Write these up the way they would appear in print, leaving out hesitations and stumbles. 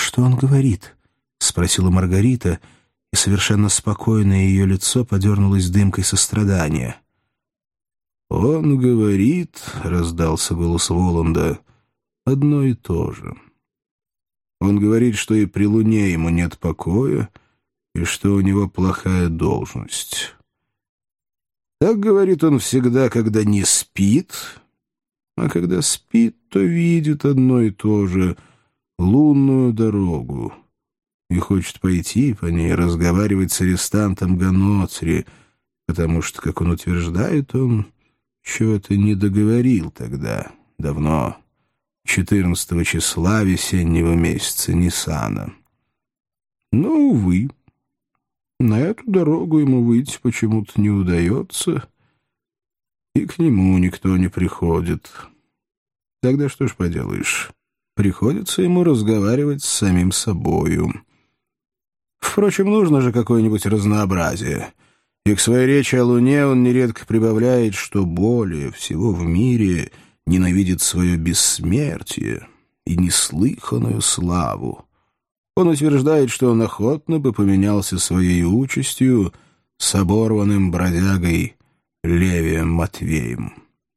«Что он говорит?» — спросила Маргарита, и совершенно спокойное ее лицо подернулось дымкой сострадания. «Он говорит, — раздался голос Воланда, — одно и то же. Он говорит, что и при луне ему нет покоя, и что у него плохая должность. Так говорит он всегда, когда не спит, а когда спит, то видит одно и то же — лунную дорогу, и хочет пойти по ней разговаривать с арестантом Ганоцри, потому что, как он утверждает, он чего-то не договорил тогда, давно, 14 числа весеннего месяца Ниссана. Но, увы, на эту дорогу ему выйти почему-то не удается, и к нему никто не приходит. Тогда что ж поделаешь, приходится ему разговаривать с самим собою. Впрочем, нужно же какое-нибудь разнообразие, и к своей речи о Луне он нередко прибавляет, что более всего в мире ненавидит свое бессмертие и неслыханную славу. Он утверждает, что он охотно бы поменялся своей участью с оборванным бродягой Левием Матвеем.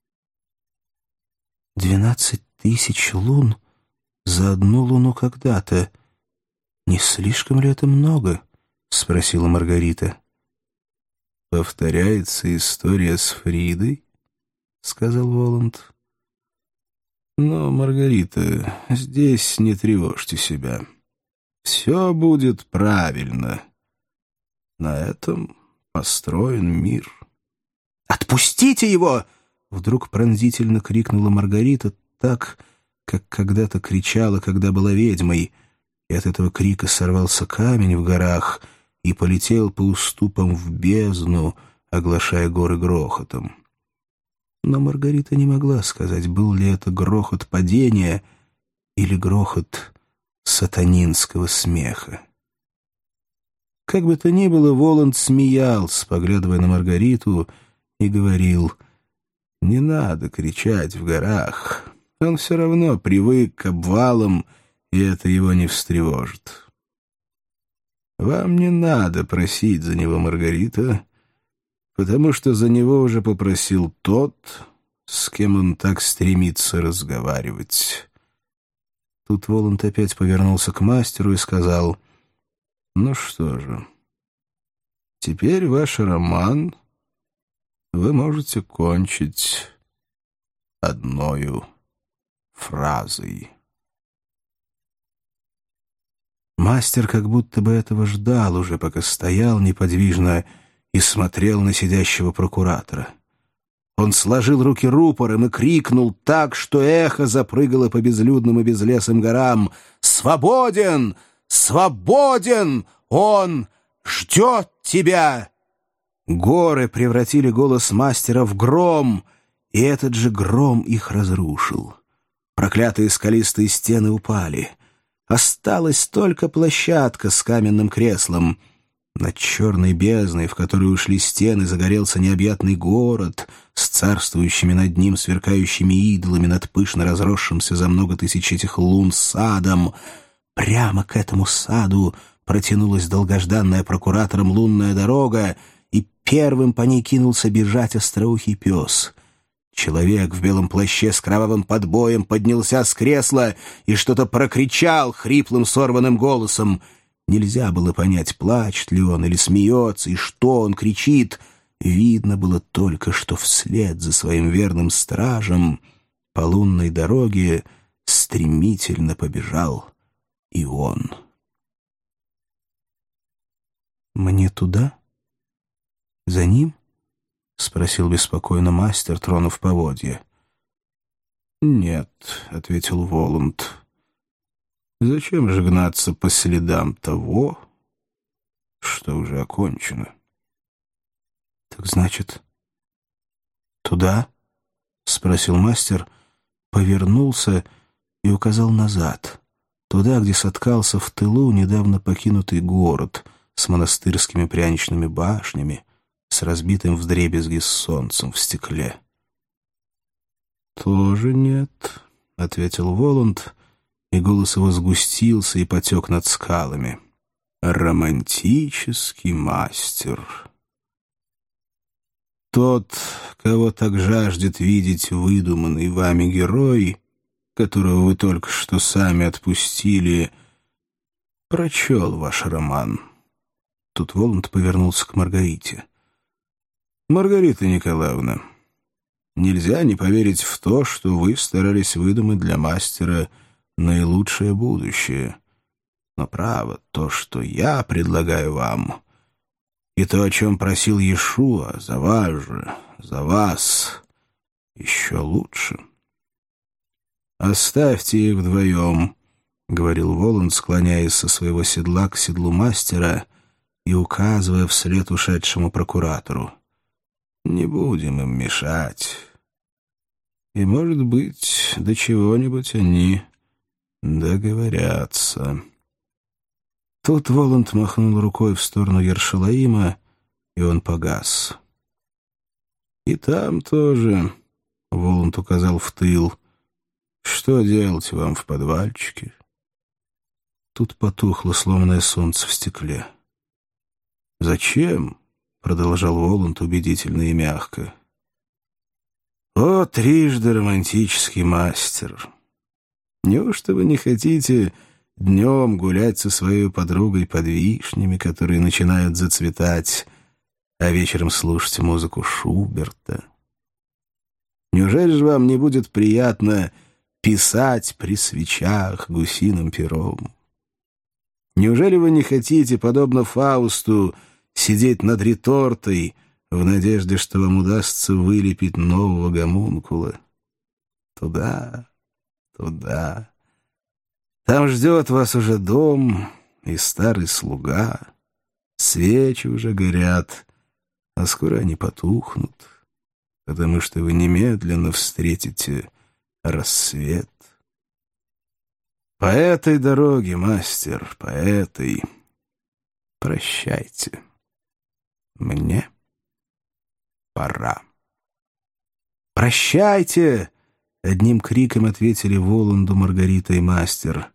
12 000 лун за одну луну когда-то. Не слишком ли это много? — спросила Маргарита. «Повторяется история с Фридой?» — сказал Воланд. «Но, Маргарита, здесь не тревожьте себя. Все будет правильно. На этом построен мир». «Отпустите его!» — вдруг пронзительно крикнула Маргарита так, как когда-то кричала, когда была ведьмой, и от этого крика сорвался камень в горах и полетел по уступам в бездну, оглашая горы грохотом. Но Маргарита не могла сказать, был ли это грохот падения или грохот сатанинского смеха. Как бы то ни было, Воланд смеялся, поглядывая на Маргариту, и говорил: «Не надо кричать в горах. Он все равно привык к обвалам, и это его не встревожит. Вам не надо просить за него, Маргарита, потому что за него уже попросил тот, с кем он так стремится разговаривать». Тут Воланд опять повернулся к мастеру и сказал: «Ну что же, теперь ваш роман вы можете кончить одною фразой». Мастер как будто бы этого ждал уже, пока стоял неподвижно и смотрел на сидящего прокуратора. Он сложил руки рупором и крикнул так, что эхо запрыгало по безлюдным и безлесым горам: «Свободен! Свободен! Он ждет тебя!» Горы превратили голос мастера в гром, и этот же гром их разрушил. Проклятые скалистые стены упали. Осталась только площадка с каменным креслом. Над черной бездной, в которую ушли стены, загорелся необъятный город с царствующими над ним сверкающими идолами над пышно разросшимся за много тысяч этих лун садом. Прямо к этому саду протянулась долгожданная прокуратором лунная дорога, и первым по ней кинулся бежать остроухий пес. Человек в белом плаще с кровавым подбоем поднялся с кресла и что-то прокричал хриплым сорванным голосом. Нельзя было понять, плачет ли он или смеется, и что он кричит. Видно было только, что вслед за своим верным стражем по лунной дороге стремительно побежал и он. «Мне туда? За ним?» — спросил беспокойно мастер, тронув поводья. «Нет», — ответил Воланд. «Зачем же гнаться по следам того, что уже окончено?» «Так значит, туда?» — спросил мастер, повернулся и указал назад, туда, где соткался в тылу недавно покинутый город с монастырскими пряничными башнями, с разбитым вдребезги солнцем в стекле. «Тоже нет», — ответил Воланд и голос его сгустился и потек над скалами. «Романтический мастер». Тот, кого так жаждет видеть выдуманный вами герой, которого вы только что сами отпустили, прочел ваш роман. Тут Воланд повернулся к Маргарите. «Маргарита Николаевна, нельзя не поверить в то, что вы старались выдумать для мастера наилучшее будущее. Но право, то, что я предлагаю вам, и то, о чем просил Иешуа, за вас же, за вас, еще лучше». «Оставьте их вдвоем», — говорил Воланд, склоняясь со своего седла к седлу мастера и указывая вслед ушедшему прокуратору. «Не будем им мешать. И, может быть, до чего-нибудь они договорятся». Тут Воланд махнул рукой в сторону Ершалаима, и он погас. «И там тоже», — Воланд указал в тыл, — «что делать вам в подвальчике?» Тут потухло сломанное солнце в стекле. «Зачем?» — продолжал Воланд убедительно и мягко. «О, трижды романтический мастер! Неужто вы не хотите днем гулять со своей подругой под вишнями, которые начинают зацветать, а вечером слушать музыку Шуберта? Неужели же вам не будет приятно писать при свечах гусиным пером? Неужели вы не хотите, подобно Фаусту, сидеть над ретортой в надежде, что вам удастся вылепить нового гомункула? Туда, туда. Там ждет вас уже дом и старый слуга. Свечи уже горят, а скоро они потухнут, потому что вы немедленно встретите рассвет. По этой дороге, мастер, по этой. Прощайте. Мне пора». «Прощайте!» — одним криком ответили Воланду Маргарита и мастер.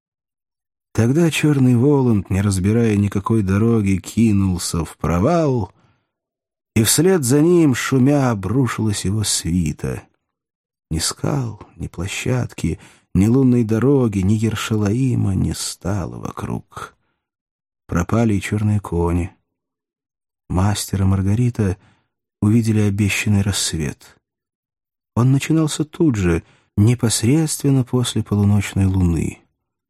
Тогда черный Воланд, не разбирая никакой дороги, кинулся в провал, и вслед за ним, шумя, обрушилась его свита. Ни скал, ни площадки, ни лунной дороги, ни Ершалаима не стало вокруг. Пропали и черные кони. Мастер и Маргарита увидели обещанный рассвет. Он начинался тут же, непосредственно после полуночной луны.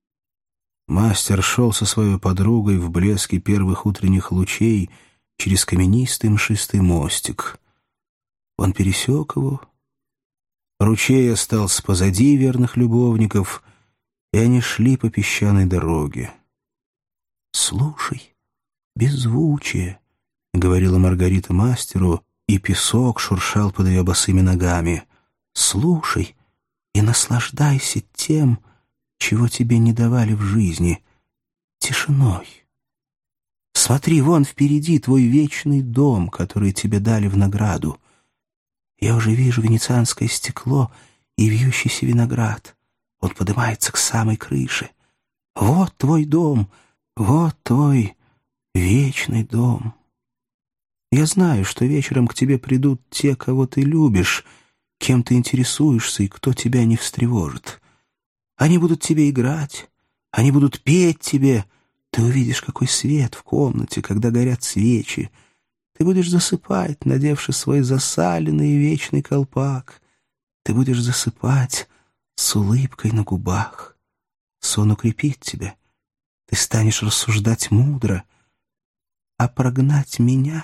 Мастер шел со своей подругой в блеске первых утренних лучей через каменистый мшистый мостик. Он пересек его. Ручей остался позади верных любовников, и они шли по песчаной дороге. «Слушай, беззвучие», — говорила Маргарита мастеру, и песок шуршал под ее босыми ногами. «Слушай и наслаждайся тем, чего тебе не давали в жизни, тишиной. Смотри, вон впереди твой вечный дом, который тебе дали в награду. Я уже вижу венецианское стекло и вьющийся виноград. Он поднимается к самой крыше. Вот твой дом, вот твой вечный дом. Я знаю, что вечером к тебе придут те, кого ты любишь, кем ты интересуешься и кто тебя не встревожит. Они будут тебе играть, они будут петь тебе. Ты увидишь, какой свет в комнате, когда горят свечи. Ты будешь засыпать, надевши свой засаленный и вечный колпак. Ты будешь засыпать с улыбкой на губах. Сон укрепит тебя. Ты станешь рассуждать мудро. А прогнать меня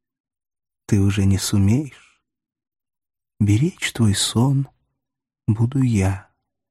ты уже не сумеешь. Беречь твой сон буду я».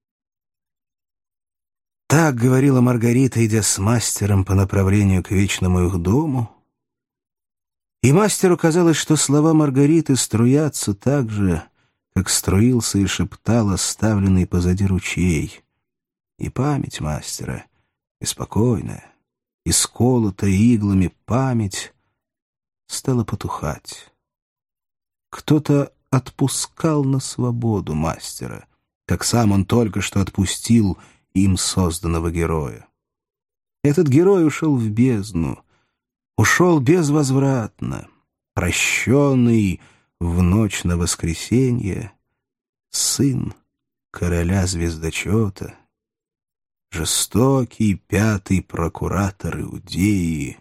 Так говорила Маргарита, идя с мастером по направлению к вечному их дому. И мастеру казалось, что слова Маргариты струятся так же, как струился и шептал оставленный позади ручей. И память мастера, и спокойная, и сколотая иглами память, стала потухать. Кто-то отпускал на свободу мастера, как сам он только что отпустил им созданного героя. Этот герой ушел в бездну, ушел безвозвратно, прощенный в ночь на воскресенье, сын короля звездочета, жестокий пятый прокуратор Иудеи,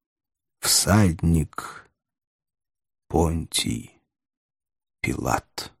всадник Понтий Пилат.